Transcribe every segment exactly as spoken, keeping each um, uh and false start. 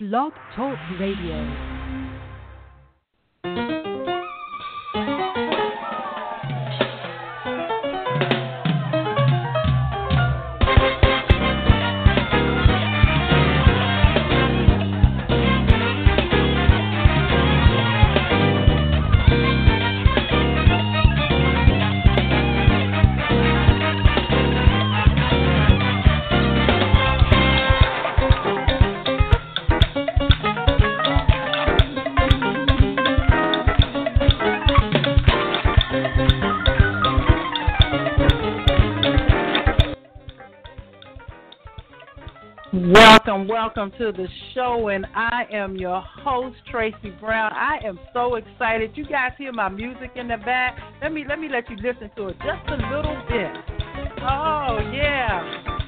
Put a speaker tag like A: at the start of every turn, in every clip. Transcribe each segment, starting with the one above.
A: Blog Talk Radio. Welcome, welcome to the show, and I am your host, Tracy Brown. I am so excited. You guys hear my music in the back? Let me let me let you listen to it just a little bit. Oh yeah,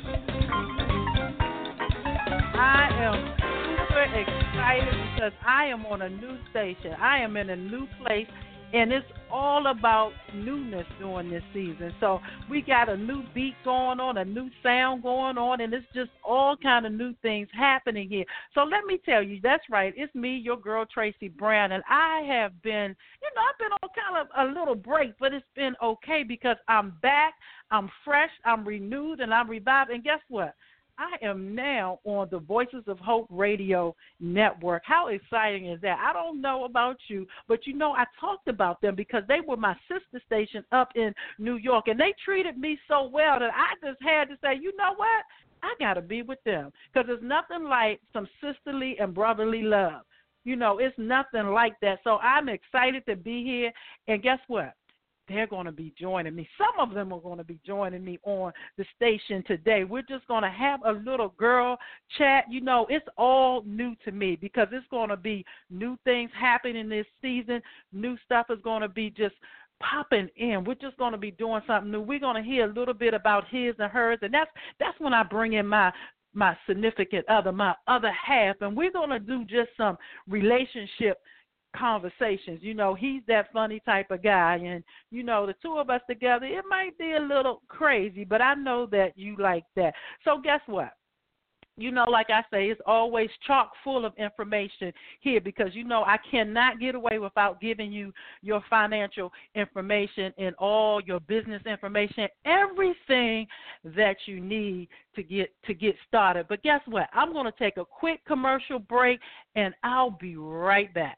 A: I am super excited because I am on a new station. I am in a new place. And it's all about newness during this season. So we got a new beat going on, a new sound going on, and it's just all kind of new things happening here. So let me tell you, that's right. It's me, your girl, Tracy Brown, and I have been, you know, I've been on kind of a little break, but it's been okay because I'm back, I'm fresh, I'm renewed, and I'm revived. And guess what? I am now on the Voices of Hope Radio Network. How exciting is that? I don't know about you, but you know I talked about them because they were my sister station up in New York, and they treated me so well that I just had to say, you know what? I got to be with them because there's nothing like some sisterly and brotherly love. You know, it's nothing like that. So I'm excited to be here, and guess what? They're going to be joining me. Some of them are going to be joining me on the station today. We're just going to have a little girl chat. You know, it's all new to me because it's going to be new things happening this season. New stuff is going to be just popping in. We're just going to be doing something new. We're going to hear a little bit about his and hers, and that's that's when I bring in my my significant other, my other half, and we're going to do just some relationship conversations. You know, he's that funny type of guy, and you know, the two of us together, it might be a little crazy, but I know that you like that. So guess what? You know, like I say, it's always chock full of information here because, you know, I cannot get away without giving you your financial information and all your business information, everything that you need to get to get started. But guess what? I'm going to take a quick commercial break, and I'll be right back.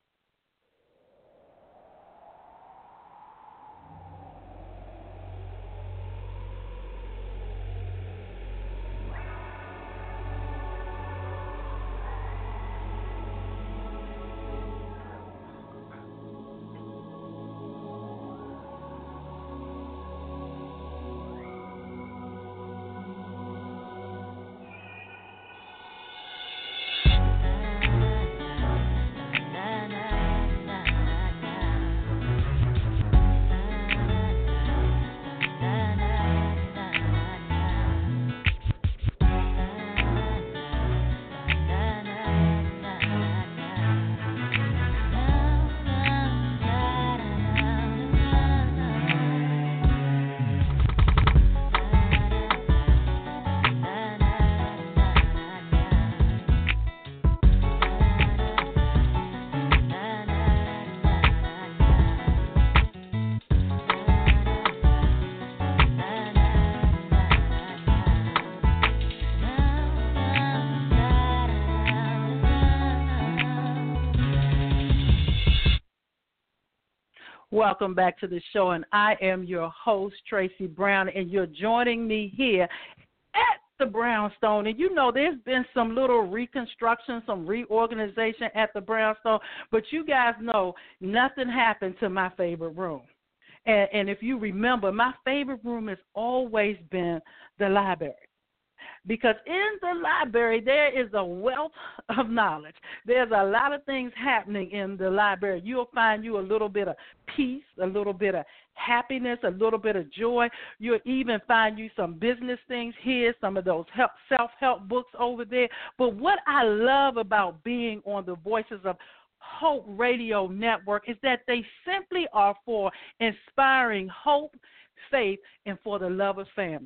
A: Welcome back to the show, and I am your host, Tracy Brown, and you're joining me here at the Brownstone. And you know, there's been some little reconstruction, some reorganization at the Brownstone, but you guys know nothing happened to my favorite room. And, and if you remember, my favorite room has always been the library. Because in the library, there is a wealth of knowledge. There's a lot of things happening in the library. You'll find you a little bit of peace, a little bit of happiness, a little bit of joy. You'll even find you some business things here, some of those help, self-help books over there. But what I love about being on the Voices of Hope Radio Network is that they simply are for inspiring hope, faith, and for the love of family.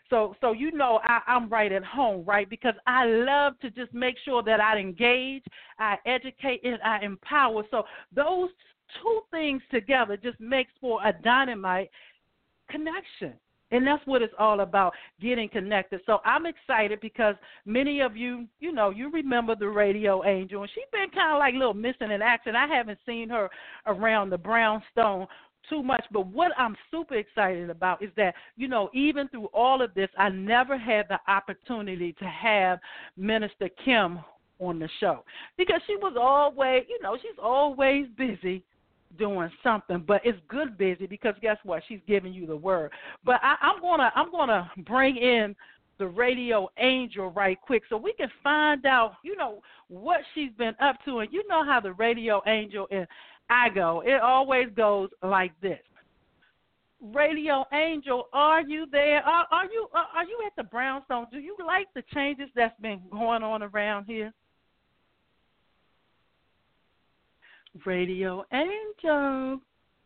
A: So, so you know, I, I'm right at home, right? Because I love to just make sure that I engage, I educate, and I empower. So those two things together just makes for a dynamite connection. And that's what it's all about, getting connected. So I'm excited because many of you, you know, you remember the Radio Angel, and she's been kind of like a little missing in action. I haven't seen her around the Brownstone too much, but what I'm super excited about is that, you know, even through all of this, I never had the opportunity to have Minister Kim on the show because she was always, you know, she's always busy doing something, but it's good busy because guess what? She's giving you the word. But I, I'm gonna I'm gonna bring in the Radio Angel right quick so we can find out, you know, what she's been up to. And you know how the Radio Angel and I go. It always goes like this. Radio Angel, are you there? Are, are you are, are you at the Brownstone? Do you like the changes that's been going on around here? Radio Angel.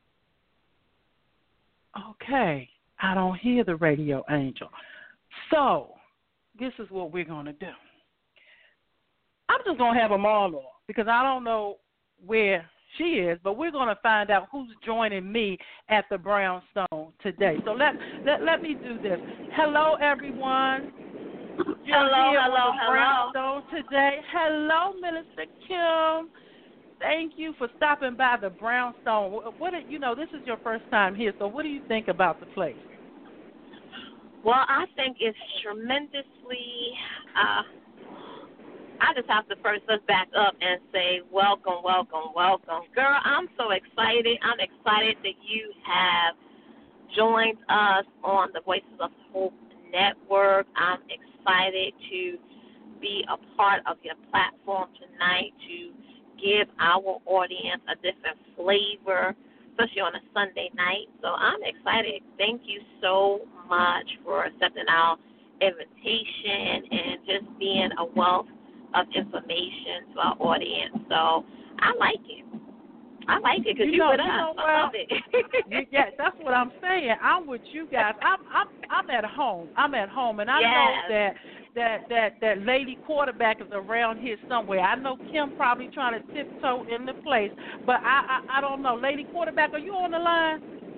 A: Okay, I don't hear the Radio Angel. So, this is what we're going to do. I'm just going to have them all on because I don't know where she is, but we're going to find out who's joining me at the Brownstone today. So let let, let me do this. Hello, everyone. You're
B: hello,
A: here
B: hello,
A: on the
B: hello.
A: Brownstone today. Hello, Minister Kim. Thank you for stopping by the Brownstone. What, what you know, this is your first time here, so what do you think about the place?
B: Well, I think it's tremendously, uh, I just have to first let's back up and say welcome, welcome, welcome. Girl, I'm so excited. I'm excited that you have joined us on the Voices of Hope Network. I'm excited to be a part of your platform tonight to give our audience a different flavor, especially on a Sunday night. So I'm excited. Thank you so much for accepting our invitation and just being a wealth of information to our audience. So I like it. I like it because you, you with us. Know, well, I love it.
A: Yeah, that's what I'm saying. I'm with you guys. I'm I'm I'm at home. I'm at home, and I
B: yes.
A: know that. That, that that lady quarterback is around here somewhere. I know Kim probably trying to tiptoe in the place, but I, I I don't know. Lady quarterback, are you on the line?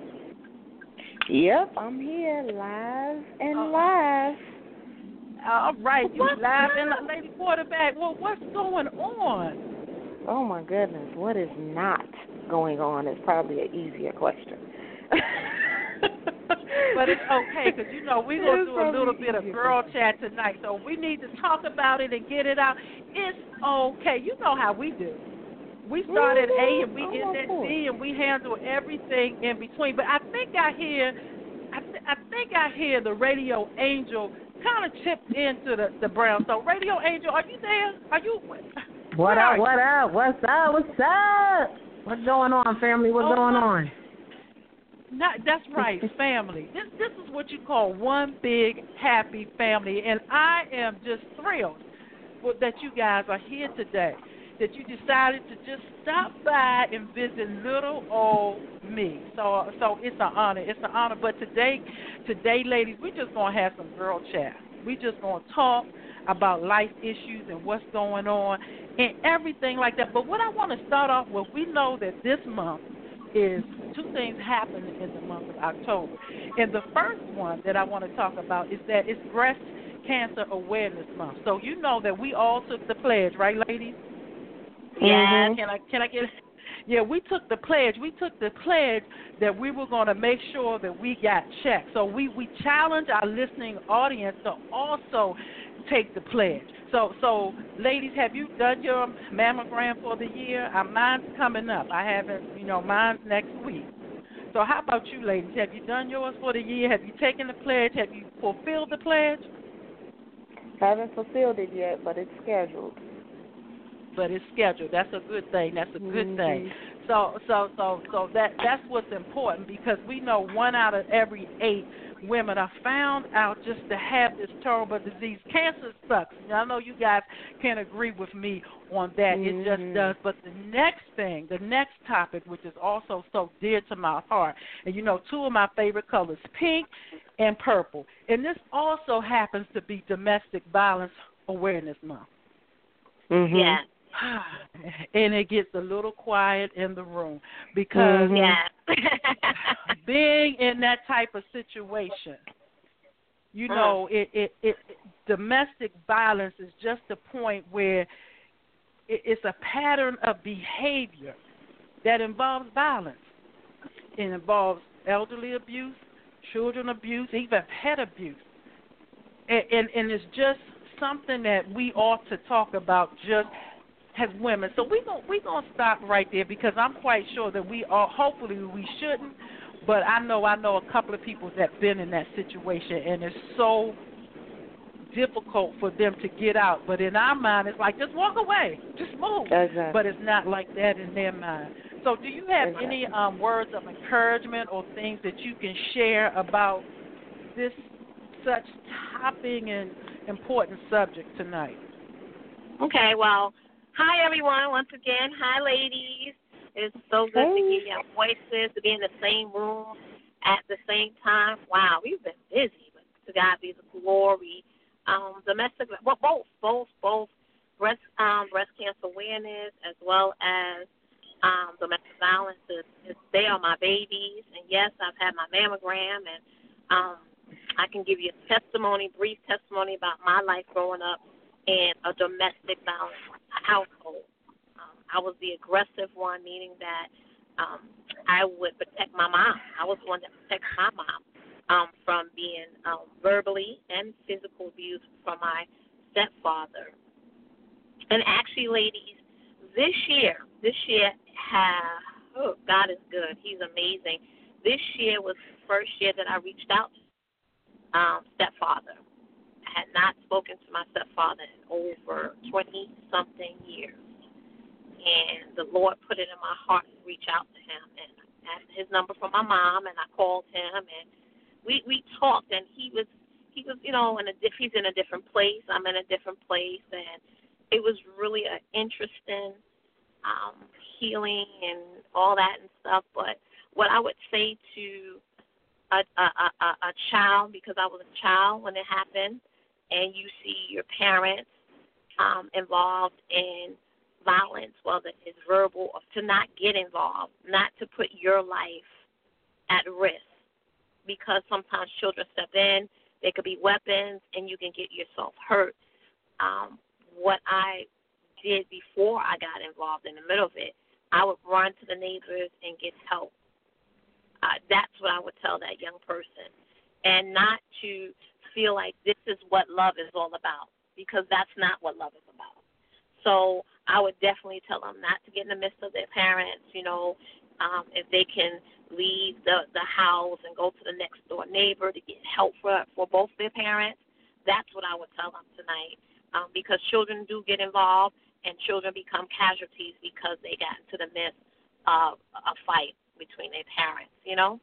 C: Yep, I'm here live and uh, live.
A: All right, you live and lady quarterback. Well, what's going on?
C: Oh my goodness, what is not going on is probably an easier question.
A: But it's okay because, you know, we're going to do a little bit of girl chat tonight. So we need to talk about it and get it out. It's okay. You know how we do. We start at A and we end at Z and we handle everything in between. But I think I hear I, th- I think I hear the Radio Angel kind of chipped into the, the Brown. So, Radio Angel, are you there? Are you?
D: What up, what up? What's up? What's up? What's going on, family? What's
A: oh,
D: going
A: my.
D: on?
A: Not, that's right, family. This this is what you call one big happy family, and I am just thrilled for, that you guys are here today, that you decided to just stop by and visit little old me. So so it's an honor. It's an honor. But today, today, ladies, we're just going to have some girl chat. We're just going to talk about life issues and what's going on and everything like that. But what I want to start off with, we know that this month is two things happening in the month of October. And the first one that I want to talk about is that it's Breast Cancer Awareness Month. So you know that we all took the pledge, right, ladies?
B: Yeah.
A: Can I can I get Yeah, we took the pledge. We took the pledge that we were going to make sure that we got checked. So we, we challenge our listening audience to also take the pledge. So, so, ladies, have you done your mammogram for the year? Uh, mine's coming up. I haven't, you know, mine's next week. So how about you, ladies? Have you done yours for the year? Have you taken the pledge? Have you fulfilled the pledge?
C: Haven't fulfilled it yet, but it's scheduled.
A: But it's scheduled. That's a good thing. That's a good
C: mm-hmm.
A: thing. So so so so that that's what's important because we know one out of every eight women are found out just to have this terrible disease. Cancer sucks. I know you guys can agree with me on that.
C: Mm-hmm.
A: It just does. But the next thing, the next topic, which is also so dear to my heart, and you know, two of my favorite colors, pink and purple. And this also happens to be Domestic Violence Awareness Month.
C: Mm-hmm.
B: Yeah.
A: And it gets a little quiet in the room because
C: mm-hmm.
B: Yeah.
A: being in that type of situation, you know, it, it, it, it domestic violence is just a point where it, it's a pattern of behavior that involves violence. It involves elderly abuse, children abuse, even pet abuse. And, and, and it's just something that we ought to talk about just as women. So we're going we gonna stop right there because I'm quite sure that we are, hopefully we shouldn't, but I know I know a couple of people that have been in that situation, and it's so difficult for them to get out. But in our mind, it's like, just walk away, just move.
C: Exactly.
A: But it's not like that in their mind. So do you have
C: Exactly.
A: any um, words of encouragement or things that you can share about this such topping and important subject tonight?
B: Okay, well, hi, everyone, once again. Hi, ladies. It's so good
C: hey.
B: to hear your voices, to be in the same room at the same time. Wow, we've been busy, but to God be the glory. Um, domestic, well, both, both, both breast, um, breast cancer awareness as well as um, domestic violence. Is, is, they are my babies, and yes, I've had my mammogram, and um, I can give you a testimony, brief testimony about my life growing up in a domestic violence household. Um, I was the aggressive one, meaning that um, I would protect my mom. I was the one that protected my mom um, from being um, verbally and physical abuse from my stepfather. And actually, ladies, this year, this year, have, oh, God is good. He's amazing. This year was the first year that I reached out to um, stepfather. I had not spoken to my stepfather in over twenty-something years. And the Lord put it in my heart to reach out to him. And I asked his number from my mom, and I called him, and we we talked. And he was, he was, you know, in a diff, he's in a different place. I'm in a different place. And it was really an interesting um, healing and all that and stuff. But what I would say to a, a, a, a child, because I was a child when it happened, and you see your parents um, involved in violence, whether it's verbal, or to not get involved, not to put your life at risk, because sometimes children step in, they could be weapons, and you can get yourself hurt. Um, what I did before I got involved in the middle of it, I would run to the neighbors and get help. Uh, that's what I would tell that young person, and not to feel like this is what love is all about, because that's not what love is about. So I would definitely tell them not to get in the midst of their parents, you know, um, if they can leave the, the house and go to the next door neighbor to get help for, for both their parents. That's what I would tell them tonight, um, because children do get involved, and children become casualties because they got into the midst of a fight between their parents, you know?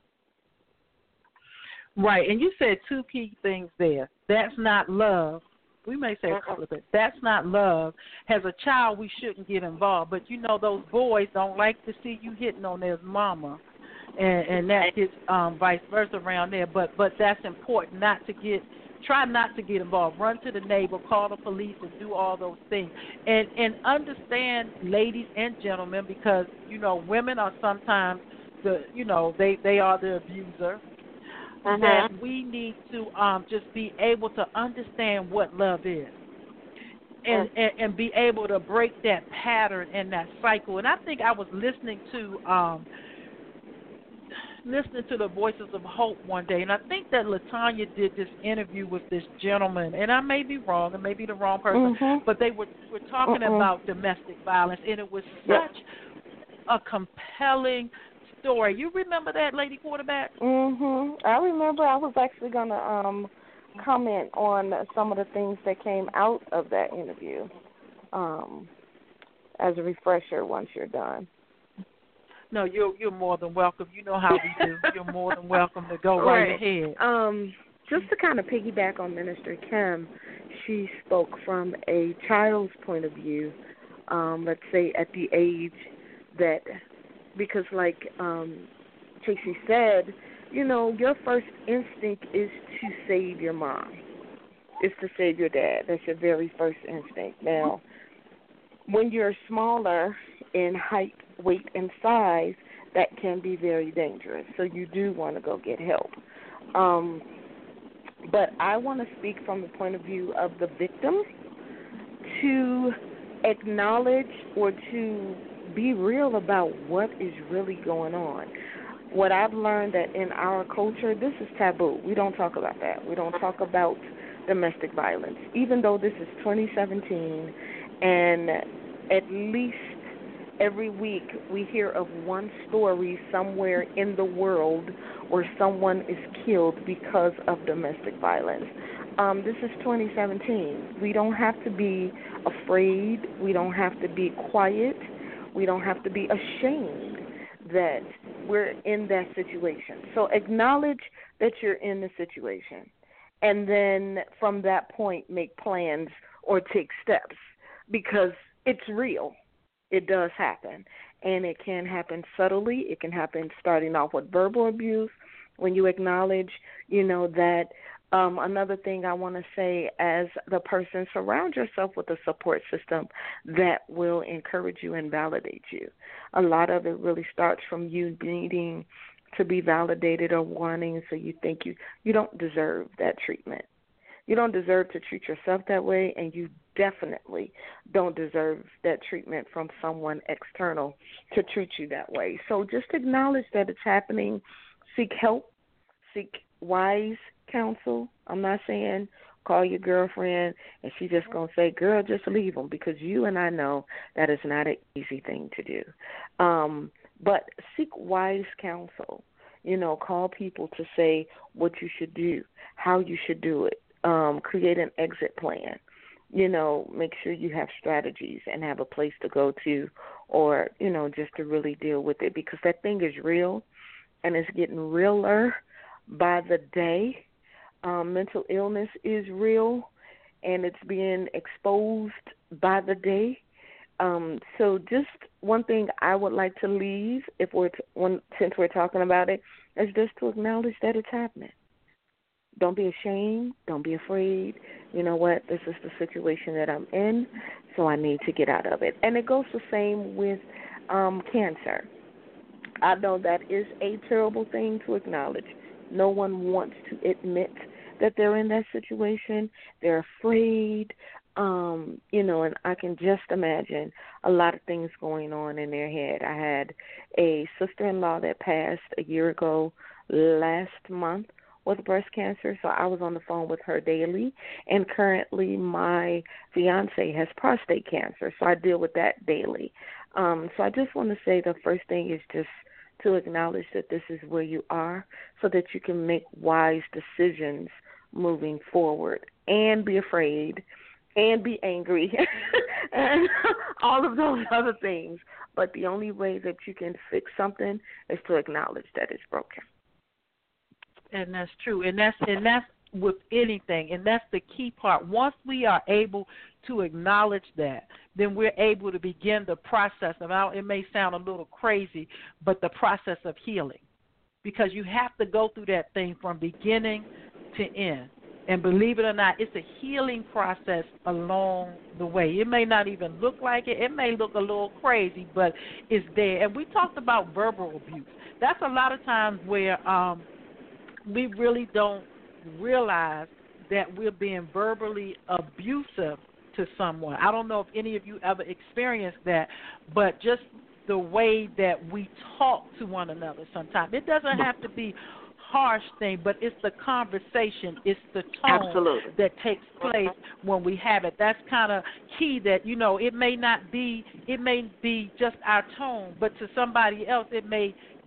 A: Right, and you said two key things there. That's not love. We may say a couple of things. That's not love. As a child, we shouldn't get involved. But, you know, those boys don't like to see you hitting on their mama, and, and that gets um, vice versa around there. But but that's important, not to get, try not to get involved. Run to the neighbor, call the police, and do all those things. And, and understand, ladies and gentlemen, because, you know, women are sometimes, the you know, they, they are the abuser. Uh-huh. That we need to um, just be able to understand what love is, and, uh-huh. and and be able to break that pattern and that cycle. And I think I was listening to um, listening to the Voices of Hope one day, and I think that LaTanya did this interview with this gentleman, and I may be wrong, and maybe the wrong person, uh-huh. but they were were talking uh-uh. about domestic violence, and it was such yeah. a compelling story. You remember that, Lady Quarterback?
C: Mhm. I remember. I was actually going to um, comment on some of the things that came out of that interview um, as a refresher once you're done.
A: No, you're you're more than welcome. You know how we do. You're more than welcome to go
C: right,
A: right ahead.
C: Um, just to kind of piggyback on Minister Kim, she spoke from a child's point of view. Um, let's say at the age that, because like um, Tracy said, you know, your first instinct is to save your mom. It's to save your dad. That's your very first instinct. Now, when you're smaller in height, weight, and size, that can be very dangerous. So you do want to go get help. Um, but I want to speak from the point of view of the victim to acknowledge or to be real about what is really going on. What I've learned that in our culture, this is taboo. We don't talk about that. We don't talk about domestic violence, even though this is twenty seventeen, and at least every week we hear of one story somewhere in the world where someone is killed because of domestic violence. Um, this is twenty seventeen. We don't have to be afraid. We don't have to be quiet. We don't have to be ashamed that we're in that situation. So acknowledge that you're in the situation, and then from that point make plans or take steps, because it's real. It does happen, and it can happen subtly. It can happen starting off with verbal abuse. When you acknowledge, you know, that um, another thing I want to say as the person, surround yourself with a support system that will encourage you and validate you. A lot of it really starts from you needing to be validated or wanting, so you think you, you don't deserve that treatment. You don't deserve to treat yourself that way, and you definitely don't deserve that treatment from someone external to treat you that way. So just acknowledge that it's happening. Seek help. Seek wise counsel. I'm not saying call your girlfriend and she's just going to say, girl, just leave them, because you and I know that is not an easy thing to do. Um, but seek wise counsel. You know, call people to say what you should do, how you should do it. Um, create an exit plan. You know, make sure you have strategies and have a place to go to, or, you know, just to really deal with it, because that thing is real and it's getting realer by the day. Um, mental illness is real and it's being exposed by the day. Um, so just one thing I would like to leave, if we're t- one, since we're talking about it, is just to acknowledge that it's happening. Don't be ashamed. Don't be afraid. You know what? This is the situation that I'm in, so I need to get out of it. And it goes the same with um, cancer. I know that is a terrible thing to acknowledge. No one wants to admit that they're in that situation. They're afraid, um, you know, and I can just imagine a lot of things going on in their head. I had a sister-in-law that passed a year ago last month with breast cancer, so I was on the phone with her daily, and currently my fiance has prostate cancer, so I deal with that daily. Um, so I just want to say the first thing is just to acknowledge that this is where you are, so that you can make wise decisions moving forward, and be afraid, and be angry, and all of those other things. But the only way that you can fix something is to acknowledge that it's broken.
A: And that's true, and that's and that's with anything, and that's the key part. Once we are able to acknowledge that, then we're able to begin the process of, it may sound a little crazy, but the process of healing, because you have to go through that thing from beginning to end. And believe it or not, it's a healing process along the way. It may not even look like it. It may look a little crazy, but it's there. And we talked about verbal abuse. That's a lot of times where um, we really don't realize that we're being verbally abusive to someone. I don't know if any of you ever experienced that, but just the way that we talk to one another sometimes. It doesn't have to be harsh thing, but it's the conversation, it's the tone
C: Absolutely.
A: that takes place when we have it. That's kind of key, that, you know, it may not be, it may be just our tone, but to somebody else it may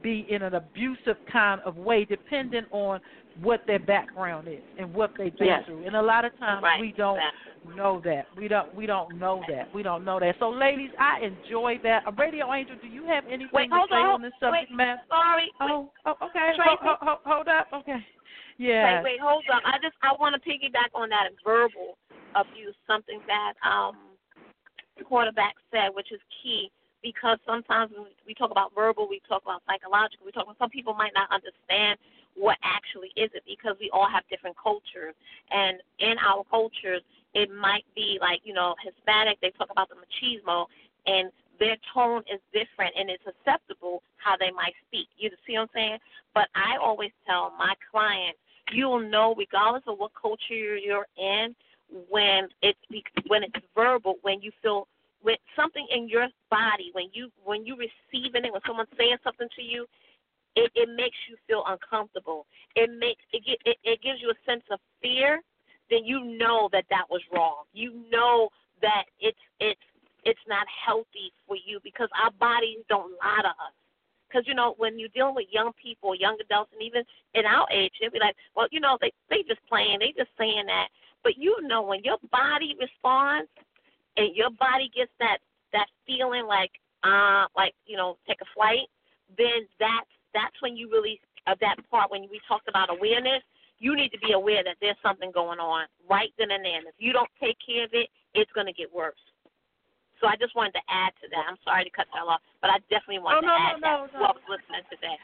A: be in an abusive kind of way, depending on what their background is and what they've been
B: yes.
A: through. And a lot of times
B: right.
A: we don't
B: exactly.
A: know that. We don't we don't know that. We don't know that. So, ladies, I enjoy that. Uh, Radio Angel, do you have anything
B: wait,
A: to
B: hold
A: say
B: on,
A: on this subject
B: wait,
A: matter?
B: Sorry.
A: Oh, oh okay.
B: Tracy.
A: Hold, hold, hold up. Okay. Yeah.
B: Wait, wait, hold up. I just I want to piggyback on that verbal abuse, something that um the quarterback said, which is key, because sometimes when we talk about verbal, we talk about psychological, we talk about some people might not understand what actually is it, because we all have different cultures. And in our cultures, it might be like, you know, Hispanic, they talk about the machismo, and their tone is different, and it's acceptable how they might speak. You see what I'm saying? But I always tell my clients, you'll know, regardless of what culture you're in, when it's when it's verbal, when you feel with something in your body, when you when you receiving it, when someone's saying something to you, it, it makes you feel uncomfortable. It makes it, it it gives you a sense of fear. Then you know that that was wrong. You know that it's it's it's not healthy for you, because our bodies don't lie to us. Because, you know, when you're dealing with young people, young adults, and even in our age, they'll be like, well, you know, they they just playing, they just saying that. But you know, when your body responds and your body gets that, that feeling like, uh, like, you know, take a flight, then that's, that's when you really, of that part, when we talked about awareness, you need to be aware that there's something going on right then and there. And if you don't take care of it, it's going to get worse. So I just wanted to add to that. I'm sorry to cut that off, but I definitely wanted
A: oh, no,
B: to add
A: no, no,
B: that to
A: no.
B: whoever's listening today.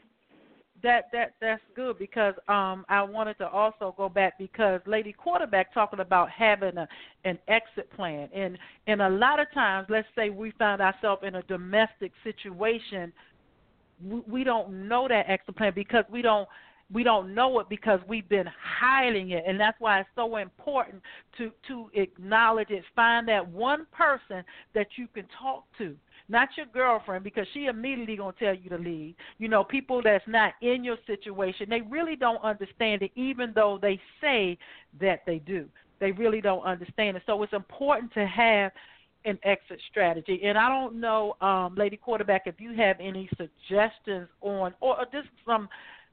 A: That that that's good, because um I wanted to also go back, because Lady Quarterback talking about having a an exit plan, and and a lot of times, let's say we find ourselves in a domestic situation, we, we don't know that exit plan because we don't we don't know it because we've been hiding it, and that's why it's so important to to acknowledge it. Find that one person that you can talk to. Not your girlfriend, because she immediately going to tell you to leave. You know, people that's not in your situation, they really don't understand it, even though they say that they do. They really don't understand it. So it's important to have an exit strategy. And I don't know, um, Lady Quarterback, if you have any suggestions on, or just some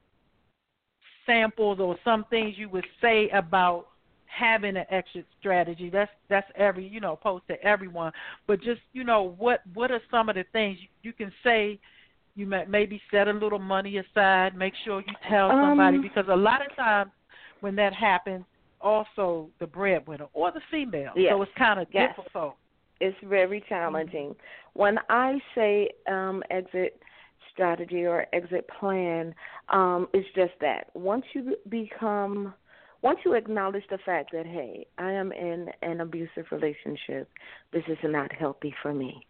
A: samples or some things you would say about having an exit strategy. That's that's every, you know, post to everyone. But just, you know, what what are some of the things you, you can say? You may maybe set a little money aside, make sure you tell somebody, um, because a lot of times when that happens, also the breadwinner or the female.
C: Yes,
A: so it's kind of
C: yes.
A: difficult.
C: It's very challenging. Mm-hmm. When I say um, exit strategy or exit plan, um, it's just that. Once you become Once you acknowledge the fact that, hey, I am in an abusive relationship, this is not healthy for me,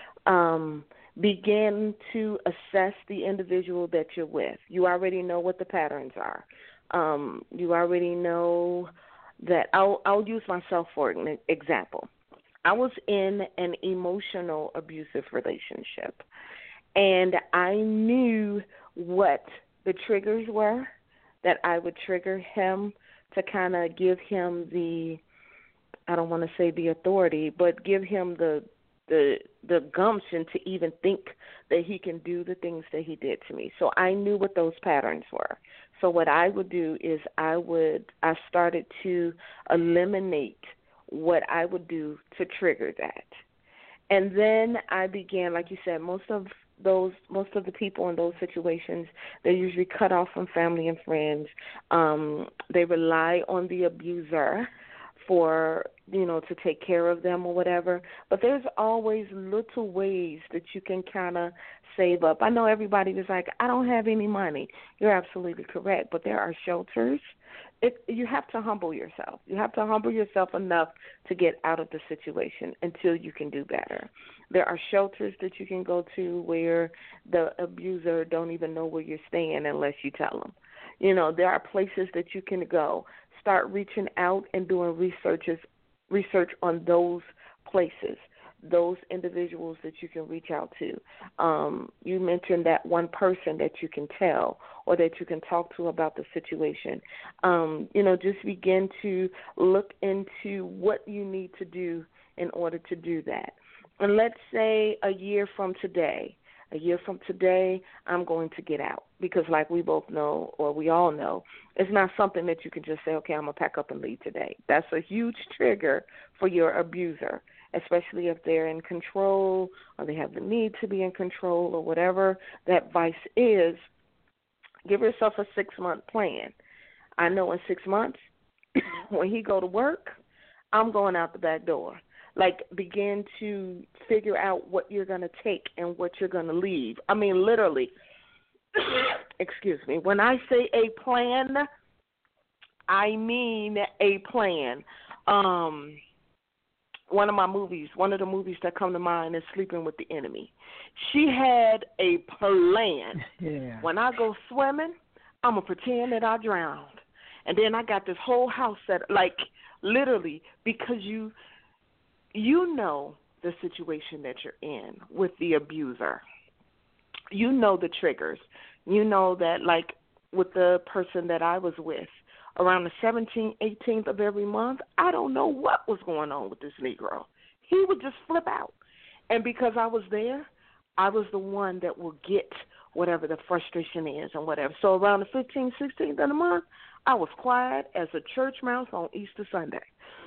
C: um, begin to assess the individual that you're with. You already know what the patterns are. Um, you already know that. I'll, I'll use myself for an example. I was in an emotional abusive relationship, and I knew what the triggers were that I would trigger him to kind of give him the, I don't want to say the authority, but give him the the the gumption to even think that he can do the things that he did to me. So I knew what those patterns were. So what I would do is I would I started to eliminate what I would do to trigger that. And then I began, like you said, most of those most of the people in those situations, they're usually cut off from family and friends. Um, they rely on the abuser for, you know, to take care of them or whatever. But there's always little ways that you can kind of save up. I know everybody is like, I don't have any money. You're absolutely correct. But there are shelters. It, you have to humble yourself. You have to humble yourself enough to get out of the situation until you can do better. There are shelters that you can go to where the abuser don't even know where you're staying unless you tell them. You know, there are places that you can go. Start reaching out and doing researches, research on those places, those individuals that you can reach out to. Um, you mentioned that one person that you can tell or that you can talk to about the situation. Um, you know, just begin to look into what you need to do in order to do that. And let's say a year from today, A year from today, I'm going to get out. Because like we both know, or we all know, it's not something that you can just say, okay, I'm going to pack up and leave today. That's a huge trigger for your abuser, especially if they're in control or they have the need to be in control or whatever that vice is. Give yourself a six-month plan. I know in six months, when he go to work, I'm going out the back door. Like, begin to figure out what you're going to take and what you're going to leave. I mean, literally, excuse me, when I say a plan, I mean a plan. Um, one of my movies, one of the movies that come to mind is Sleeping with the Enemy. She had a plan.
A: Yeah.
C: When I go swimming, I'm going to pretend that I drowned. And then I got this whole house set, like, literally, because you – you know the situation that you're in with the abuser. You know the triggers. You know that, like, with the person that I was with, around the seventeenth, eighteenth of every month, I don't know what was going on with this Negro. He would just flip out. And because I was there, I was the one that will get whatever the frustration is and whatever. So around the fifteenth, sixteenth of the month, I was quiet as a church mouse on Easter Sunday.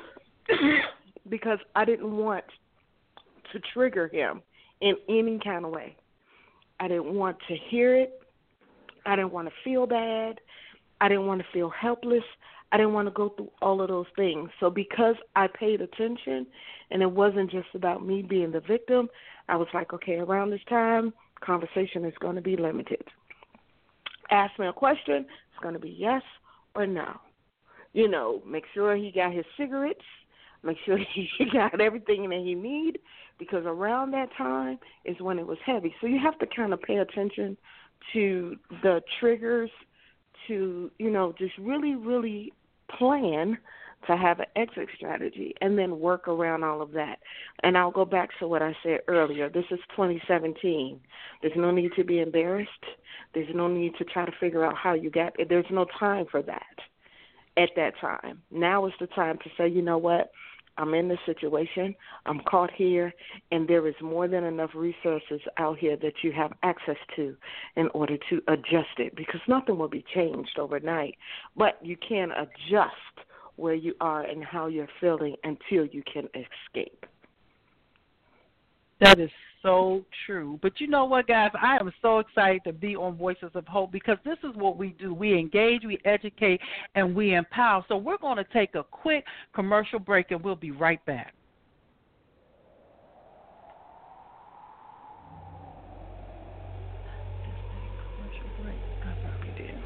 C: Because I didn't want to trigger him in any kind of way. I didn't want to hear it. I didn't want to feel bad. I didn't want to feel helpless. I didn't want to go through all of those things. So because I paid attention and it wasn't just about me being the victim, I was like, okay, around this time, conversation is going to be limited. Ask me a question, it's going to be yes or no. You know, make sure he got his cigarettes. Make sure he got everything that he need, because around that time is when it was heavy. So you have to kind of pay attention to the triggers, to, you know, just really, really plan to have an exit strategy and then work around all of that. And I'll go back to what I said earlier. This is twenty seventeen. There's no need to be embarrassed. There's no need to try to figure out how you got it. There's no time for that at that time. Now is the time to say, you know what? I'm in this situation, I'm caught here, and there is more than enough resources out here that you have access to in order to adjust it, because nothing will be changed overnight, but you can adjust where you are and how you're feeling until you can escape.
A: That is so true. But you know what, guys? I am so excited to be on Voices of Hope, because this is what we do. We engage, we educate, and we empower. So we're going to take a quick commercial break, and we'll be right back. Commercial break. I probably did.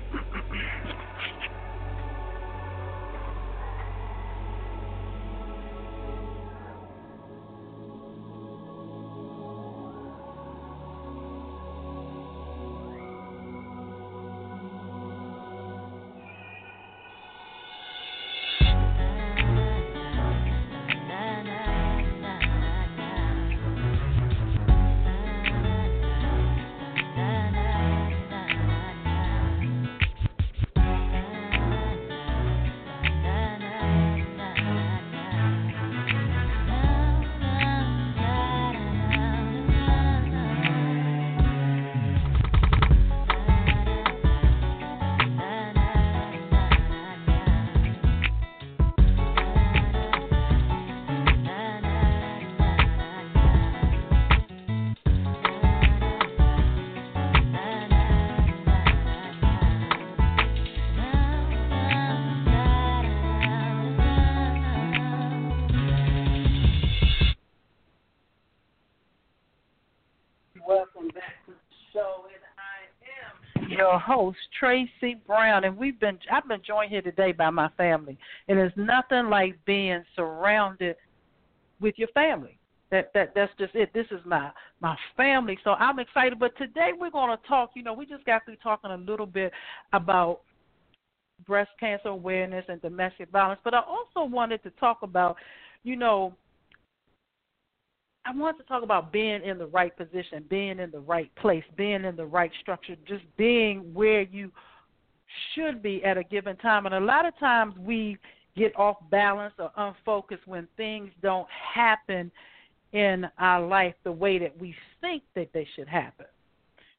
A: Welcome back to the show, and I am your host, Tracy Brown, and we've been I've been joined here today by my family. And it's nothing like being surrounded with your family. That that that's just it. This is my my family, so I'm excited. But today we're going to talk. You know, we just got through talking a little bit about breast cancer awareness and domestic violence, but I also wanted to talk about, you know, I want to talk about being in the right position, being in the right place, being in the right structure, just being where you should be at a given time. And a lot of times we get off balance or unfocused when things don't happen in our life the way that we think that they should happen.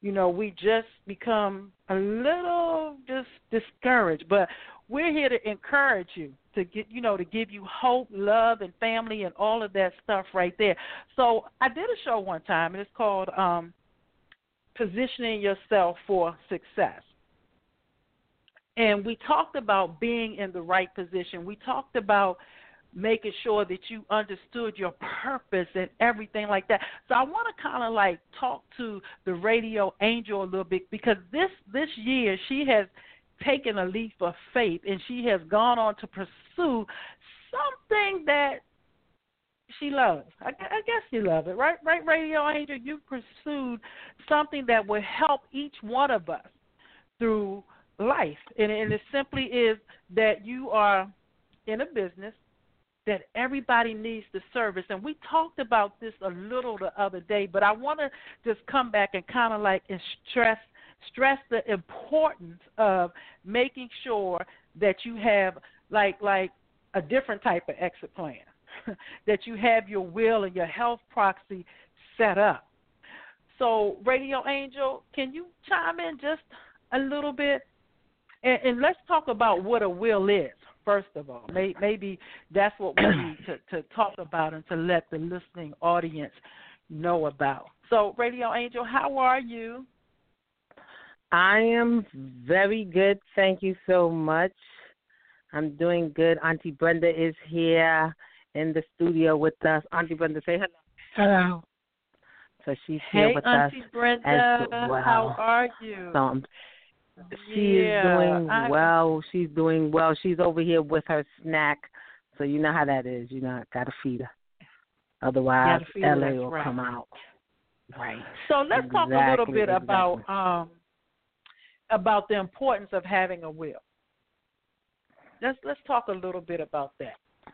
A: you know, we just become a little just discouraged. But we're here to encourage you, to get, you know, to give you hope, love, and family, and all of that stuff right there. So I did a show one time, and it's called um, Positioning Yourself for Success. And we talked about being in the right position. We talked about making sure that you understood your purpose and everything like that. So I want to kind of like talk to the Radio Angel a little bit, because this, this year she has taken a leap of faith, and she has gone on to pursue something that she loves. I, I guess you love it, right? Right, Radio Angel? You pursued something that will help each one of us through life. And, and it simply is that you are in a business that everybody needs the service. And we talked about this a little the other day, but I want to just come back and kind of like stress stress the importance of making sure that you have like like a different type of exit plan, that you have your will and your health proxy set up. So, Radio Angel, can you chime in just a little bit? And, and let's talk about what a will is, first of all. Maybe that's what we need to, to talk about and to let the listening audience know about. So, Radio Angel, how are you?
D: I am very good. Thank you so much. I'm doing good. Auntie Brenda is here in the studio with us. Auntie Brenda, say hello.
C: Hello.
D: So she's here
A: hey,
D: with
A: Auntie
D: us.
A: Brenda,
D: as well.
A: How are you?
D: So, um, she
A: yeah,
D: is doing
A: I'm...
D: well. She's doing well. She's over here with her snack. So you know how that is. You know, got to feed her. Otherwise,
A: feed her,
D: L A will
A: right.
D: come out. Right.
A: So let's
D: exactly,
A: talk a little bit
D: exactly.
A: about um, about the importance of having a will. Let's let's talk a little bit about that.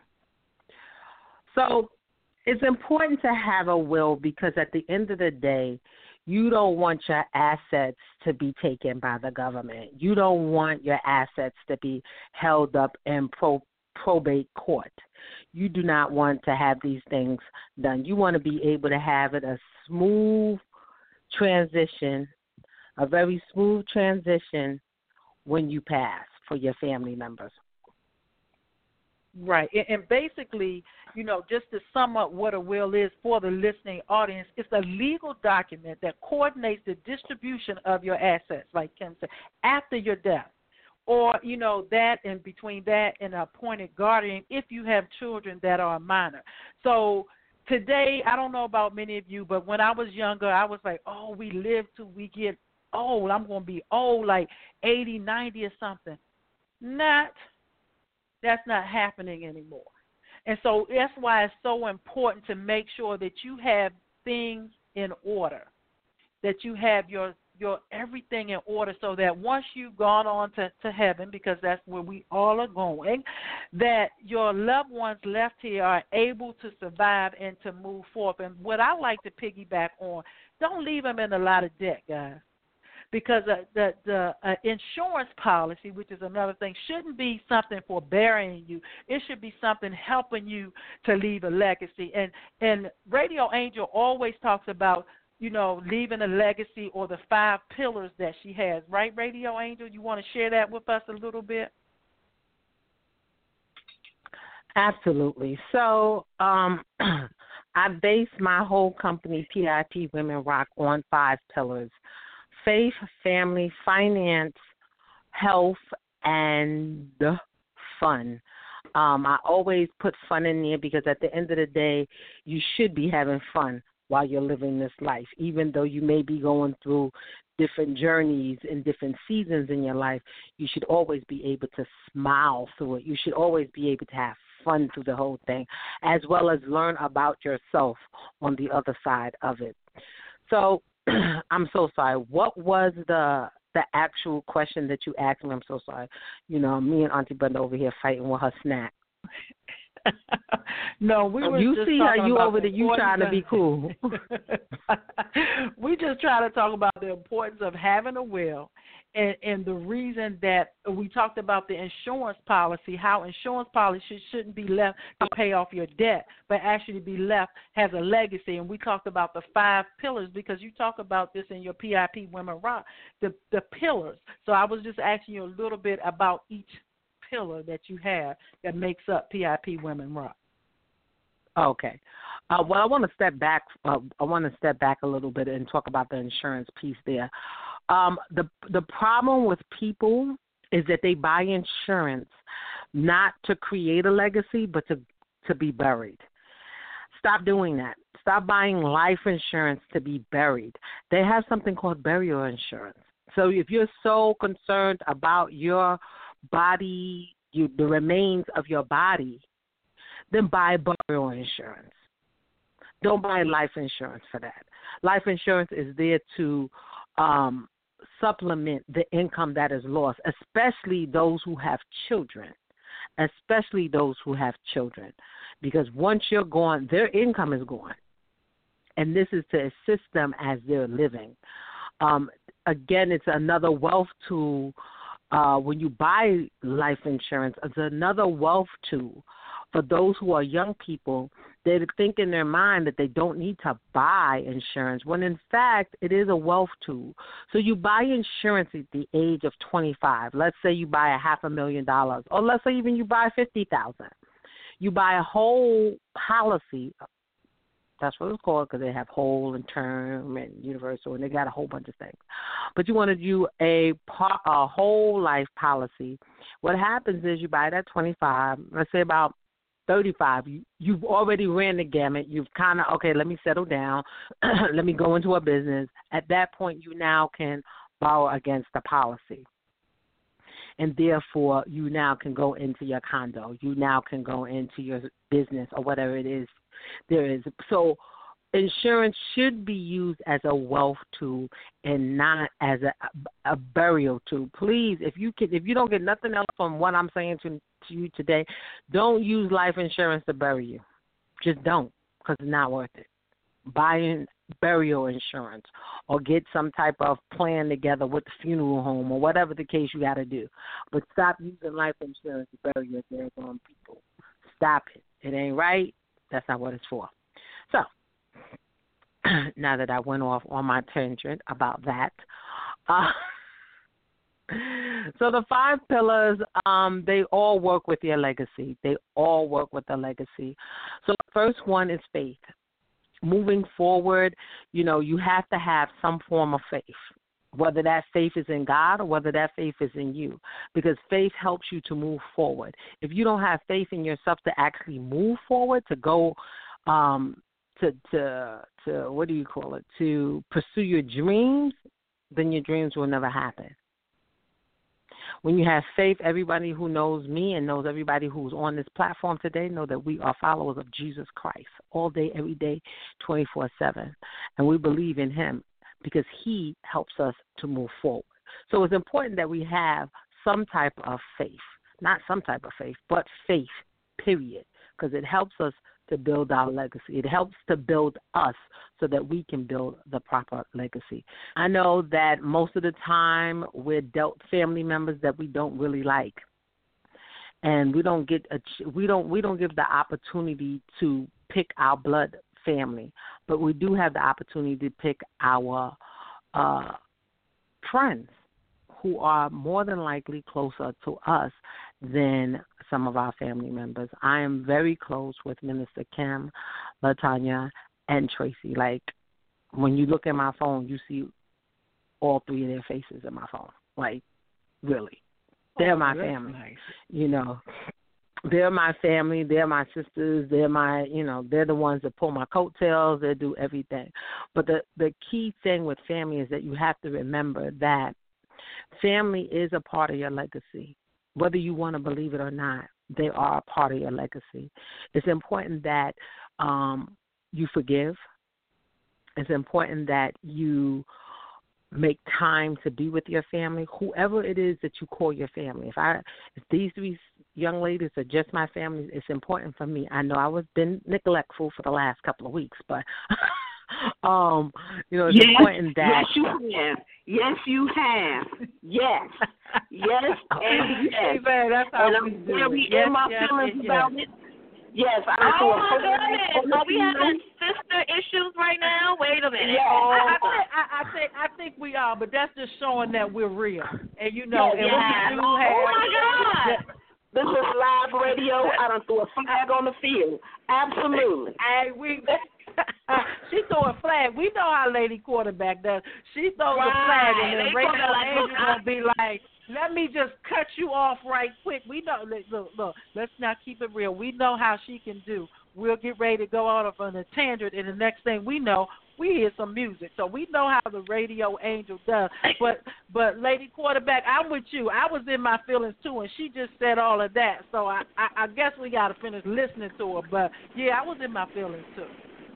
D: So it's important to have a will because at the end of the day, you don't want your assets to be taken by the government. You don't want your assets to be held up in pro, probate court. You do not want to have these things done. You want to be able to have it a smooth transition, a very smooth transition when you pass for your family members.
A: Right. And basically, you know, just to sum up what a will is for the listening audience, it's a legal document that coordinates the distribution of your assets, like Kim said, after your death. Or, you know, that and between that and an appointed guardian if you have children that are minor. So today, I don't know about many of you, but when I was younger, I was like, oh, we live till we get old. I'm going to be old, like eighty, ninety or something. Not. That's not happening anymore. And so that's why it's so important to make sure that you have things in order, that you have your your everything in order so that once you've gone on to, to heaven, because that's where we all are going, that your loved ones left here are able to survive and to move forth. And what I like to piggyback on, don't leave them in a lot of debt, guys. Because uh, the the uh, insurance policy, which is another thing, shouldn't be something for burying you. It should be something helping you to leave a legacy. And and Radio Angel always talks about, you know, leaving a legacy or the five pillars that she has. Right, Radio Angel? You want to share that with us a little bit?
D: Absolutely. So um, I base my whole company, P I P Women Rock, on five pillars. Faith, family, finance, health, and fun. Um, I always put fun in there because at the end of the day, you should be having fun while you're living this life. Even though you may be going through different journeys and different seasons in your life, you should always be able to smile through it. You should always be able to have fun through the whole thing, as well as learn about yourself on the other side of it. So, I'm so sorry. What was the the actual question that you asked me? I'm so sorry. You know, me and Auntie Brenda over here fighting with her snack.
A: No, we were
D: you
A: just
D: see
A: talking
D: how you
A: about
D: over there, you trying to be cool.
A: We just try to talk about the importance of having a will And, and the reason that we talked about the insurance policy, how insurance policy should, shouldn't be left to pay off your debt, but actually be left as a legacy. And we talked about the five pillars because you talk about this in your P I P Women Rock, the, the pillars. So I was just asking you a little bit about each pillar that you have that makes up P I P Women Rock.
D: Okay. Uh, well, I want to step back. Uh, I want to step back a little bit and talk about the insurance piece there. Um, the the problem with people is that they buy insurance not to create a legacy, but to to be buried. Stop doing that. Stop buying life insurance to be buried. They have something called burial insurance. So if you're so concerned about your body, you, the remains of your body, then buy burial insurance. Don't buy life insurance for that. Life insurance is there to um, supplement the income that is lost, especially those who have children, especially those who have children. Because once you're gone, their income is gone. And this is to assist them as they're living. Um, again, it's another wealth tool. Uh, when you buy life insurance, it's another wealth tool for those who are young people. They think in their mind that they don't need to buy insurance, when in fact it is a wealth tool. So you buy insurance at the age of twenty-five. Let's say you buy a half a million dollars, or let's say even you buy fifty thousand dollars. You buy a whole policy. That's what it's called because they have whole and term and universal, and they got a whole bunch of things. But you want to do a, a whole life policy. What happens is you buy that twenty-five, let's say about thirty-five, you, you've already ran the gamut. You've kind of, okay, let me settle down. Let me go into a business. At that point, you now can borrow against the policy. And therefore, you now can go into your condo. You now can go into your business or whatever it is there is. So insurance should be used as a wealth tool and not as a, a burial tool. Please, if you can, if you don't get nothing else from what I'm saying to, to you today, don't use life insurance to bury you. Just don't, because it's not worth it. Buy burial insurance or get some type of plan together with the funeral home or whatever the case you got to do. But stop using life insurance to bury your dead on people. Stop it. It ain't right. That's not what it's for. So, now that I went off on my tangent about that, uh, so the five pillars, um, they all work with your legacy. They all work with the legacy. So the first one is faith. Moving forward, you know, you have to have some form of faith, whether that faith is in God or whether that faith is in you, because faith helps you to move forward. If you don't have faith in yourself to actually move forward, to go um, to, to, to, what do you call it, to pursue your dreams, then your dreams will never happen. When you have faith, everybody who knows me and knows everybody who's on this platform today know that we are followers of Jesus Christ all day, every day, twenty-four seven. And we believe in him because he helps us to move forward. So it's important that we have some type of faith, not some type of faith, but faith, period, because it helps us to build our legacy. It helps to build us so that we can build the proper legacy. I know that most of the time we're dealt family members that we don't really like, and we don't get a, we don't we don't give the opportunity to pick our blood family, but we do have the opportunity to pick our uh, friends who are more than likely closer to us than some of our family members. I am very close with Minister Kim, LaTanya, and Tracy. Like, when you look at my phone, you see all three of their faces in my phone. Like, really. They're
A: oh,
D: my
A: that's
D: family.
A: Nice.
D: You know, they're my family. They're my sisters. They're my, you know, they're the ones that pull my coattails. They do everything. But the, the key thing with family is that you have to remember that family is a part of your legacy. Whether you want to believe it or not, they are a part of your legacy. It's important that um, you forgive. It's important that you make time to be with your family, whoever it is that you call your family. If I, if these three young ladies are just my family, it's important for me. I know I was been neglectful for the last couple of weeks, but um, you know, it's
E: yes,
D: important that.
E: Yes, you have. Yes, you have. Yes. Yes, and yes.
A: Hey, man, that's how
E: and
A: we
E: I'm
A: do
E: very
A: it. Yes,
E: in my
A: yes,
E: feelings
A: yes,
E: about
A: yes.
E: it. Yes, I
B: Oh
E: do a
B: my goodness! Are we having sister issues right now? Wait a minute.
E: Yeah.
A: I, I, think, I, I think I think we are, but that's just showing that we're real, and you know,
E: Yeah,
A: and
B: yeah.
A: we do have.
B: Oh my God!
E: This is live radio. I done threw a flag on the field. Absolutely.
A: Hey, we. She threw a flag. We know how Lady Quarterback does. She throws
B: Right.
A: a flag, and then
B: Lady
A: Radio
B: Quarterback,
A: Angel
B: look,
A: gonna be like, "Let me just cut you off right quick." We know. Look, look, look. Let's not keep it real. We know how she can do. We'll get ready to go out on a tangent, and the next thing we know, we hear some music. So we know how the Radio Angel does. But, but Lady Quarterback, I'm with you. I was in my feelings too, and she just said all of that. So I, I, I guess we got to finish listening to her. But yeah, I was in my feelings too.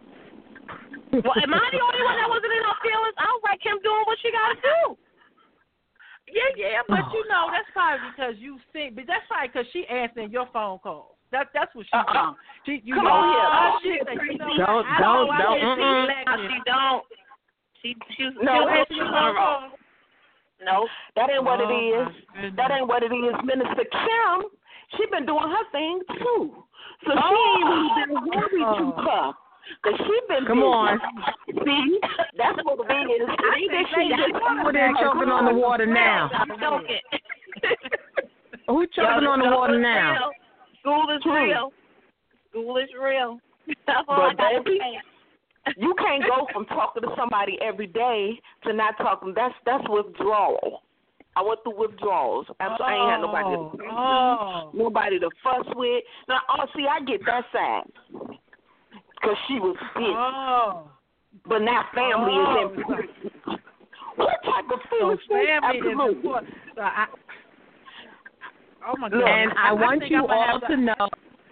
B: Well, am I the only one that wasn't in her feelings? I was like Kim doing what she got to do.
A: Yeah, yeah, but you know that's probably because you think. But that's probably because she answering your phone call. That that's what she's
E: Uh-uh.
A: doing. She, you
E: Come
A: know,
E: on here.
A: uh, she said, you know,
D: Don't-
A: I
D: don't-
A: know I
D: don't-
A: didn't
D: mm-mm.
A: see
B: No, she don't. She she
E: No,
B: she
E: answer
B: was
A: your
B: on
A: phone
B: her own.
A: call.
B: Nope.
E: That ain't what it
A: Oh,
E: is.
A: my goodness.
E: That ain't what it is. Minister Kim, she been doing her thing too. So she
A: Oh.
E: ain't really been worried too tough. Because she been
D: Come
E: busy.
D: on.
E: See? That's what it is.
A: I
E: Ain't that
A: think
E: she
A: Lady
E: just
A: Quarterback
D: They're choking on the water now.
B: I'm joking.
D: Who's choking
B: Yo,
D: on the
B: school
D: water
B: is
D: now?
B: real. School is
E: True.
B: real. School is real. That's all I
E: But
B: got to
E: baby,
B: say.
E: you can't go from talking to somebody every day to not talking. That's that's withdrawal. I went through withdrawals. I I ain't had nobody to talk to,
A: Oh.
E: nobody to fuss with. Now, oh, see, I get that side because she was busy.
A: Oh.
E: But now family
A: Oh.
E: is important. What type of
A: So
E: feelings?
A: family is
E: Absolutely.
A: important. So I, oh my God.
D: And I want
A: think
D: you
A: I'm gonna
D: all
A: have
D: to know,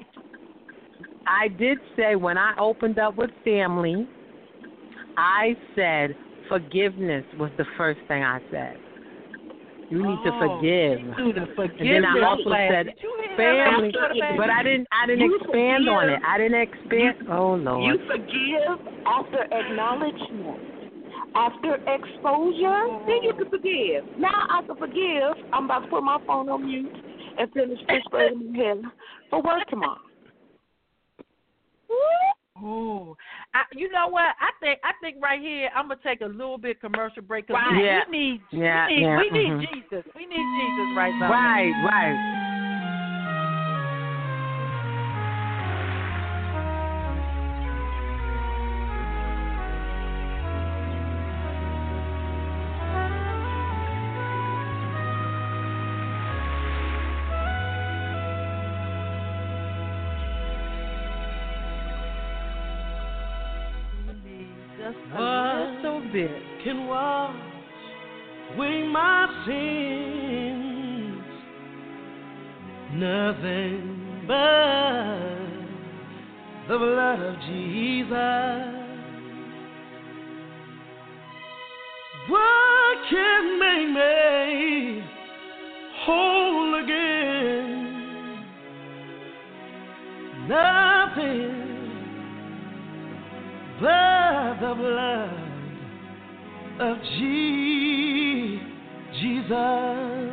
D: I did say when I opened up with family, I said forgiveness was the first thing I said. You need to
A: Oh,
D: forgive.
A: do the
D: And then I also
A: forgiveness
D: said
A: Did you hear
D: family,
A: that?
D: but I didn't. I didn't
E: You
D: expand on
E: forgive.
D: it. I didn't expand. Oh Lord.
E: You forgive after acknowledgement, after exposure, then you can forgive. Now I can forgive. I'm about to put my phone on mute and finish this in my head for work tomorrow.
A: Ooh, I, you know what? I think I think right here I'm gonna take a little bit commercial break because
B: Right.
A: we,
D: Yeah.
A: we need
D: Yeah,
A: we need,
D: yeah,
A: we need
D: mhm.
A: Jesus. We need Jesus right now.
D: Right, right.
A: We need just a little bit.
F: Can wash away my sins. Nothing but the blood of Jesus. What can make me whole again? Nothing but the blood of Je- Jesus.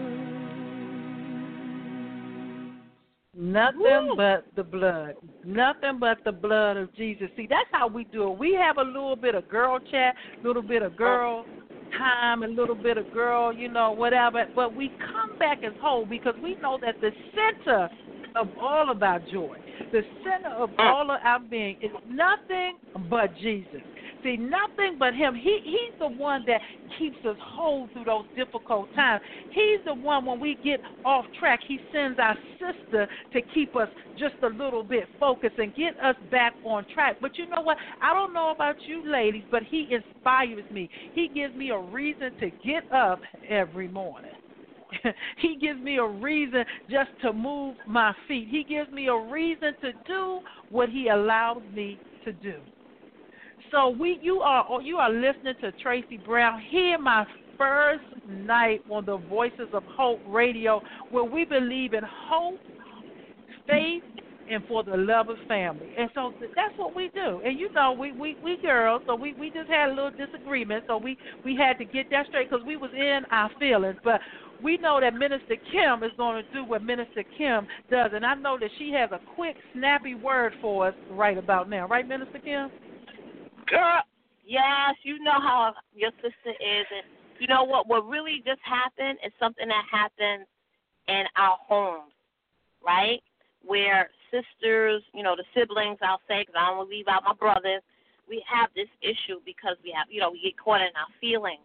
A: Nothing
B: Woo.
A: but the blood. Nothing but the blood of Jesus. See, that's how we do it. We have a little bit of girl chat, a little bit of girl time, a little bit of girl, you know, whatever. But we come back as whole because we know that the center of all of our joy, the center of all of our being is nothing but Jesus. See, nothing but him. He He's the one that keeps us whole through those difficult times. He's the one when we get off track, he sends our sister to keep us just a little bit focused and get us back on track. But you know what? I don't know about you ladies, but he inspires me. He gives me a reason to get up every morning. He gives me a reason just to move my feet. He gives me a reason to do what he allows me to do. So we, you are, you are listening to Tracy Brown here, my first night on the Voices of Hope Radio, where we believe in hope, faith, and for the love of family. And so that's what we do. And you know, we, we, we girls, so we, we just had a little disagreement, so we, we had to get that straight because we was in our feelings. But we know that Minister Kim is going to do what Minister Kim does, and I know that she has a quick, snappy word for us right about now. Right, Minister Kim?
B: Girl, yes, you know how your sister is. And you know what? What really just happened is something that happened in our homes, right? Where sisters, you know, the siblings, I'll say, because I don't want to leave out my brothers, we have this issue because we have, you know, we get caught in our feelings.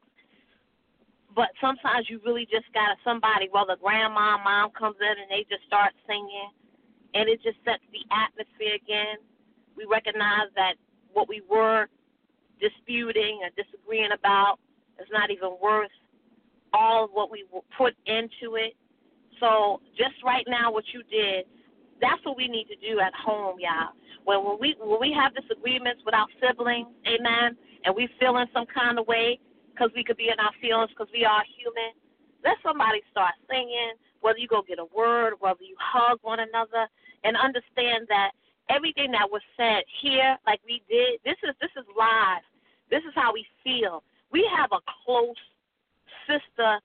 B: But sometimes you really just got to somebody, whether grandma, mom comes in and they just start singing, and it just sets the atmosphere again. We recognize that what we were disputing or disagreeing about is not even worth all of what we put into it. So just right now what you did, that's what we need to do at home, y'all. When, when we when we have disagreements with our siblings, amen, and we feel in some kind of way because we could be in our feelings because we are human, let somebody start singing, whether you go get a word, whether you hug one another, and understand that everything that was said here, like we did, this is this is live. This is how we feel. We have a close sister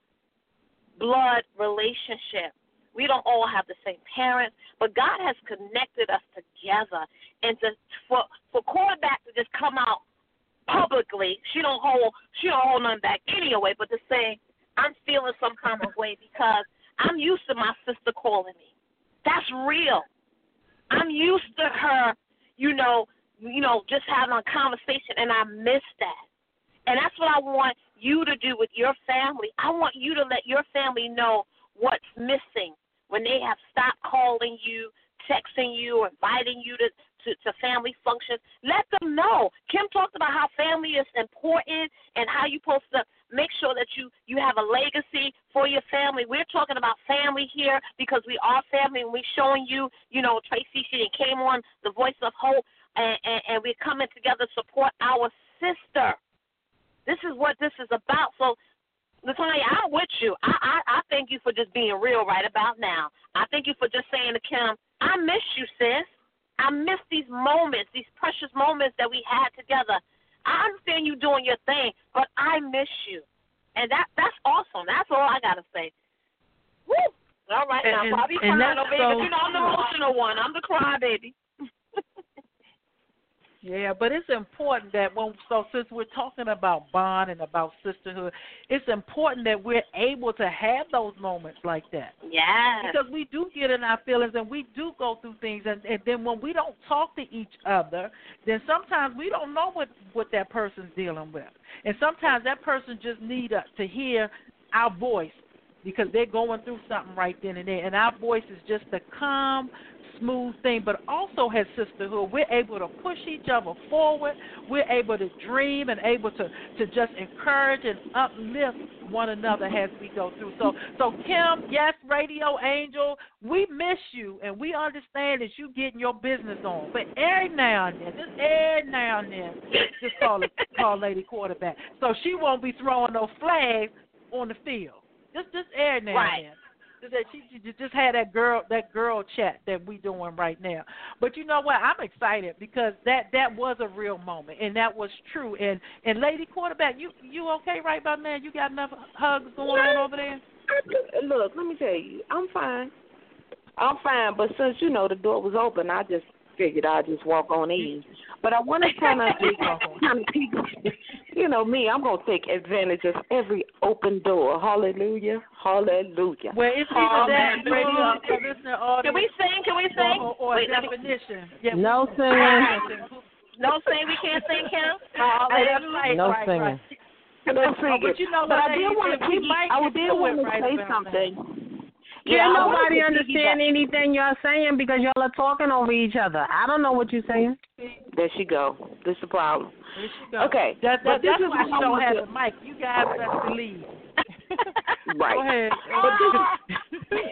B: blood relationship. We don't all have the same parents, but God has connected us together. And to, for for quarterback to just come out publicly, she don't hold she don't hold nothing back anyway, but to say I'm feeling some kind of way because I'm used to my sister calling me. That's real. I'm used to her, you know, you know, just having a conversation, and I miss that. And that's what I want you to do with your family. I want you to let your family know what's missing when they have stopped calling you, texting you, inviting you to, to, to family functions. Let them know. Kim talked about how family is important and how you're supposed to make sure that you, you have a legacy for your family. We're talking about family here because we are family, and we're showing you, you know, Tracy, she came on The Voice of Hope, and, and, and we're coming together to support our sister. This is what this is about. So, Latonya, I'm with you. I, I, I thank you for just being real right about now. I thank you for just saying to Kim, I miss you, sis. I miss these moments, these precious moments that we had together. I understand you doing your thing, but I miss you. And that that's awesome. That's all I got to say. Woo! All right, now,
A: and,
B: Bobby
A: and
B: crying over here,
A: so,
B: but you know I'm the emotional one. I'm the crybaby.
A: Yeah, but it's important that when, so since we're talking about bond and about sisterhood, it's important that we're able to have those moments like that.
B: Yeah.
A: Because we do get in our feelings and we do go through things, and, and then when we don't talk to each other, then sometimes we don't know what, what that person's dealing with. And sometimes that person just needs to hear our voice because they're going through something right then and there. And our voice is just a calm, smooth thing, but also has sisterhood. We're able to push each other forward. We're able to dream and able to, to just encourage and uplift one another as we go through. So, so Kim, yes, Radio Angel, we miss you, and we understand that you getting your business on. But every now and then, just every now and then, just call, call Lady Quarterback. So she won't be throwing no flags on the field. Just, just every now
B: right.
A: and then. That she, she just had that girl that girl chat that we doing right now. But you know what? I'm excited because that, that was a real moment, and that was true. And and Lady Quarterback, you you okay right about now? You got enough hugs going on over there?
E: Look, let me tell you, I'm fine. I'm fine, but since, you know, the door was open, I just figured I'd just walk on in. But I want to kind of, kind of people, you know me, I'm going to take advantage of every open door. Hallelujah. Hallelujah.
A: Well, it's either that radio listener audience.
B: Can we sing? Can we sing?
A: Or, or
B: Wait,
A: definition. Yeah,
D: no
A: we,
D: singing.
B: No singing. We can't sing, Kim?
A: Oh, that's right,
D: no
A: right,
D: singing.
A: right.
E: No singing.
A: Oh, but you know
E: but
A: what,
E: I did want to, I did want to
A: right
E: say something. Yeah,
D: Can't
E: I
D: nobody
E: wanted to
D: understand
E: piggyback.
D: anything y'all saying because y'all are talking over each other. I don't know what you're saying.
E: There she go. This is the problem.
A: There she go.
E: Okay.
A: That, that,
E: but this
A: that's
E: is
A: why
E: what
A: she
E: I
A: don't
E: want
A: have
E: to-
A: the mic. You guys have to leave.
E: Right.
A: Go ahead.
E: But, this is,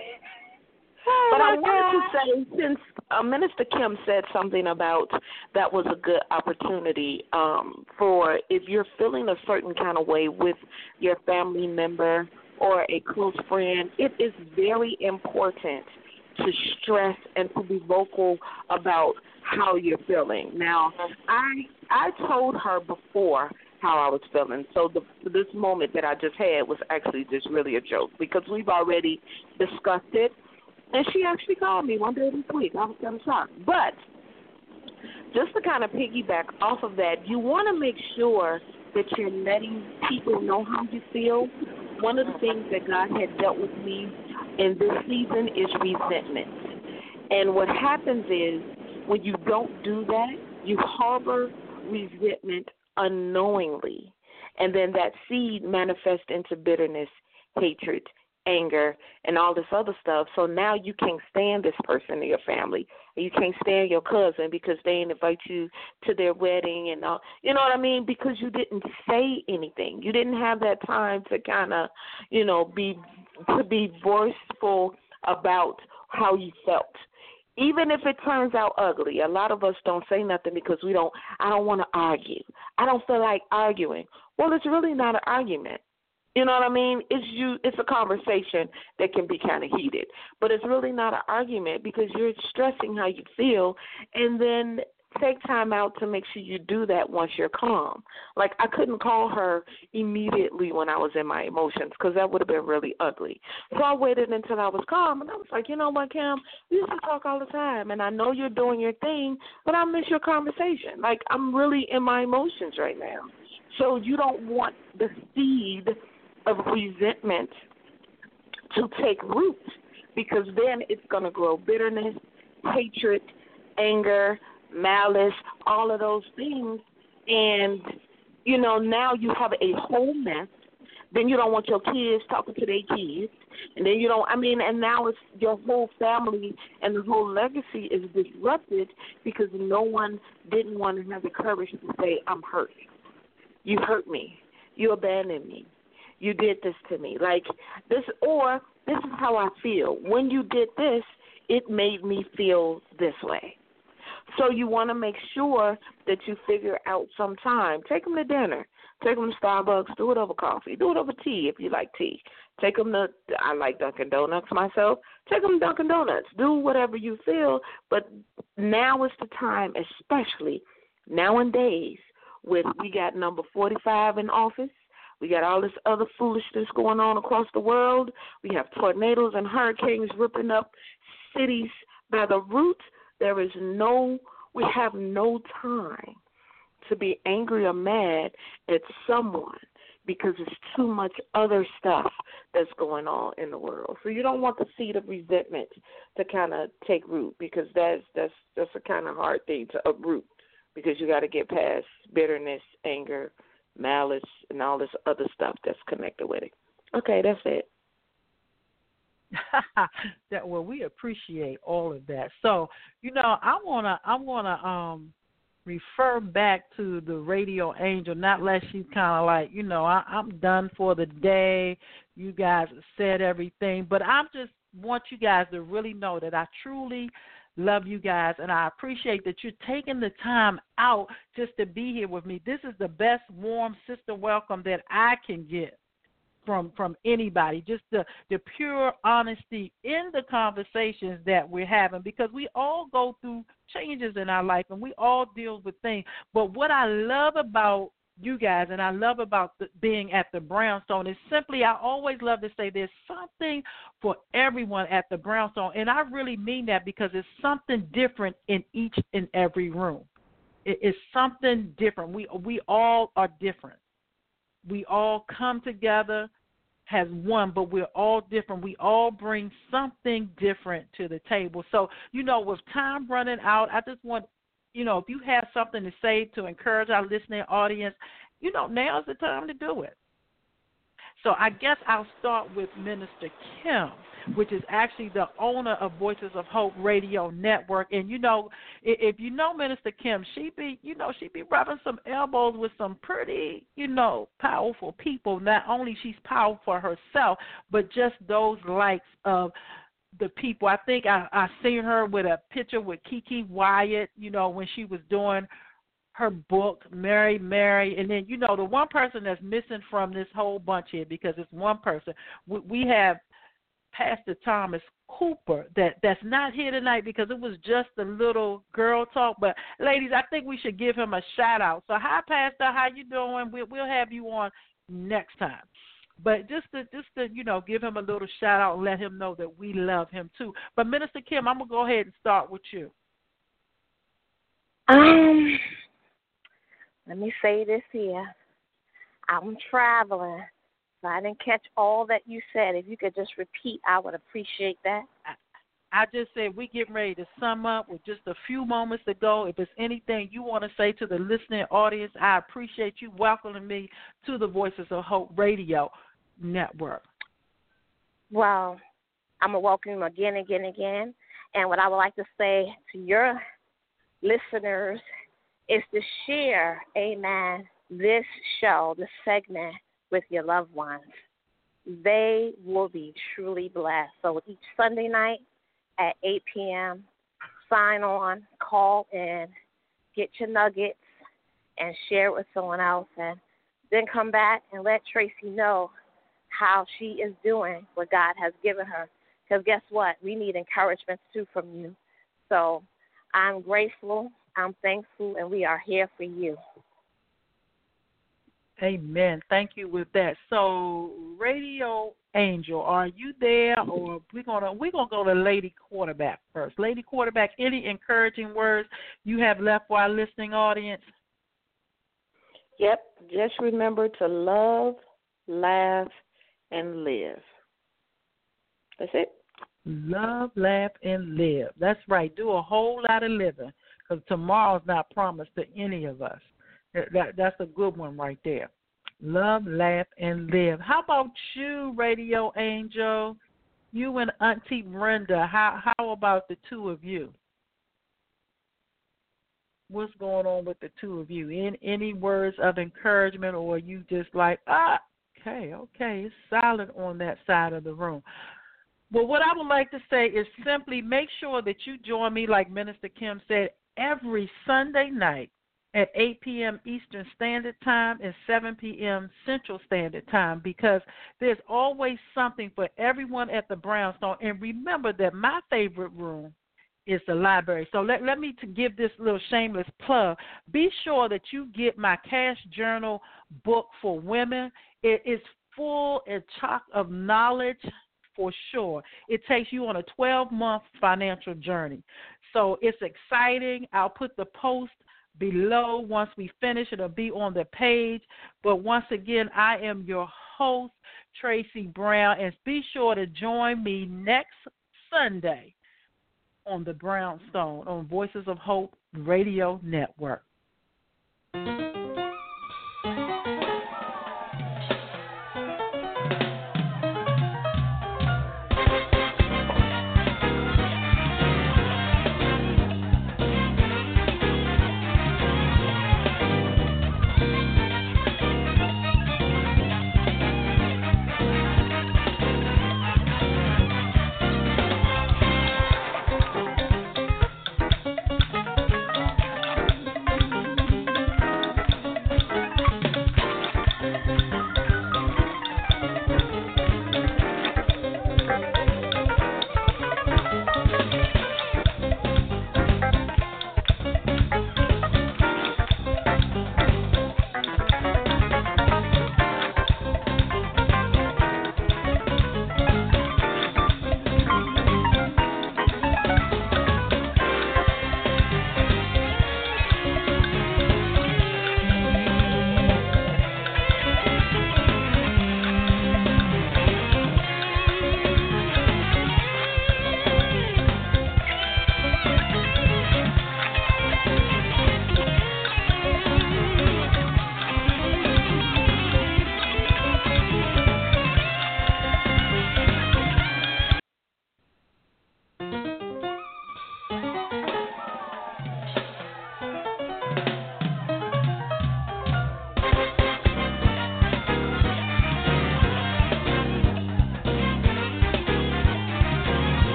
E: but I wanted to say, since uh, Minister Kim said something about that was a good opportunity um, for if you're feeling a certain kind of way with your family member or a close friend, it is very important to stress and to be vocal about how you're feeling. Now, I I told her before how I was feeling. So the, this moment that I just had was actually just really a joke because we've already discussed it. And she actually called me one day this week. I was kind of shocked. But just to kind of piggyback off of that, you want to make sure that you're letting people know how you feel. One of the things that God had dealt with me in this season is resentment. And what happens is when you don't do that, you harbor resentment unknowingly. And then that seed manifests into bitterness, hatred, anger, and all this other stuff. So now you can't stand this person in your family. You can't stand your cousin because they didn't invite you to their wedding and all. You know what I mean? Because you didn't say anything. You didn't have that time to kind of, you know, be to be voiceful about how you felt. Even if it turns out ugly, a lot of us don't say nothing because we don't, I don't want to argue. I don't feel like arguing. Well, it's really not an argument. You know what I mean? It's you. It's a conversation that can be kind of heated, but it's really not an argument because you're stressing how you feel, and then take time out to make sure you do that once you're calm. Like I couldn't call her immediately when I was in my emotions because that would have been really ugly. So I waited until I was calm, and I was like, you know what, Kim? We used to talk all the time, and I know you're doing your thing, but I miss your conversation. Like I'm really in my emotions right now. So you don't want the seed of resentment to take root because then it's going to grow bitterness, hatred, anger, malice, all of those things. And, you know, now you have a whole mess. Then you don't want your kids talking to their kids. And then you don't, I mean, and now it's your whole family and the whole legacy is disrupted because no one didn't want to have the courage to say, I'm hurt. You hurt me. You abandoned me. You did this to me. Like this, or this is how I feel. When you did this, it made me feel this way. So you want to make sure that you figure out some time. Take them to dinner. Take them to Starbucks. Do it over coffee. Do it over tea if you like tea. Take them to, I like Dunkin' Donuts myself. Take them to Dunkin' Donuts. Do whatever you feel. But now is the time, especially nowadays, with we got number forty-five in office. We got all this other foolishness going on across the world. We have tornadoes and hurricanes ripping up cities by the roots. There is no, we have no time to be angry or mad at someone because it's too much other stuff that's going on in the world. So you don't want the seed of resentment to kind of take root because that's that's that's a kind of hard thing to uproot because you got to get past bitterness, anger, malice, and all this other stuff that's connected with it. Okay, that's it.
A: that well, we appreciate all of that. So, you know, I wanna I wanna um refer back to the radio angel, not unless she's kind of like, you know, I, I'm done for the day. You guys said everything, but I just want you guys to really know that I truly love you guys, and I appreciate that you're taking the time out just to be here with me. This is the best warm sister welcome that I can get from from anybody, just the, the pure honesty in the conversations that we're having because we all go through changes in our life and we all deal with things. But what I love about you guys and I love about the, being at the Brownstone is simply I always love to say there's something for everyone at the Brownstone, and I really mean that because it's something different in each and every room. It, it's something different. We we all are different. We all come together as one, but we're all different. We all bring something different to the table. So, you know, with time running out, I just want, you know, if you have something to say to encourage our listening audience, you know, now's the time to do it. So I guess I'll start with Minister Kim, which is actually the owner of Voices of Hope Radio Network. And, you know, if you know Minister Kim, she be, you know, she be rubbing some elbows with some pretty, you know, powerful people. Not only she's powerful for herself, but just those likes of the people. I think I, I seen her with a picture with Kiki Wyatt, you know, when she was doing her book, Mary, Mary, and then, you know, the one person that's missing from this whole bunch here, because it's one person, we, we have Pastor Thomas Cooper that, that's not here tonight because it was just a little girl talk. But, ladies, I think we should give him a shout-out. So, hi, Pastor. How you doing? We'll, we'll have you on next time. But just to, just to, you know, give him a little shout-out and let him know that we love him, too. But, Minister Kim, I'm going to go ahead and start with you.
E: Um, let me say this here. I'm traveling, so I didn't catch all that you said. If you could just repeat, I would appreciate that.
A: I just said we getting ready to sum up with just a few moments to go. If there's anything you want to say to the listening audience, I appreciate you welcoming me to the Voices of Hope Radio Network.
E: Well, I'm going to welcome you again, again, again. And what I would like to say to your listeners is to share, amen, this show, this segment with your loved ones. They will be truly blessed. So each Sunday night at eight p.m., sign on, call in, get your nuggets, and share it with someone else. And then come back and let Tracy know how she is doing what God has given her. Because guess what? We need encouragement, too, from you. So I'm grateful, I'm thankful, and we are here for you.
A: Amen. Thank you with that. So, Radio Angel, are you there, or we're gonna we're gonna go to Lady Quarterback first? Lady Quarterback, any encouraging words you have left for our listening audience?
C: Yep. Just remember to love, laugh, and live. That's it.
A: Love, laugh, and live. That's right. Do a whole lot of living, because tomorrow's not promised to any of us. That, that's a good one right there. Love, laugh, and live. How about you, Radio Angel? You and Auntie Brenda, how how about the two of you? What's going on with the two of you? In, any words of encouragement, or you just like, ah, okay, okay, it's silent on that side of the room. Well, what I would like to say is simply make sure that you join me, like Minister Kim said, every Sunday night at eight p.m. Eastern Standard Time and seven p.m. Central Standard Time, because there's always something for everyone at the Brownstone. And remember that my favorite room is the library. So let, let me to give this little shameless plug. Be sure that you get my Cash Journal book for women. It is full and chock of knowledge for sure. It takes you on a twelve-month financial journey. So it's exciting. I'll put the post below. Once we finish, it'll be on the page. But once again, I am your host, Tracy Brown, and be sure to join me next Sunday on the Brownstone on Voices of Hope Radio Network.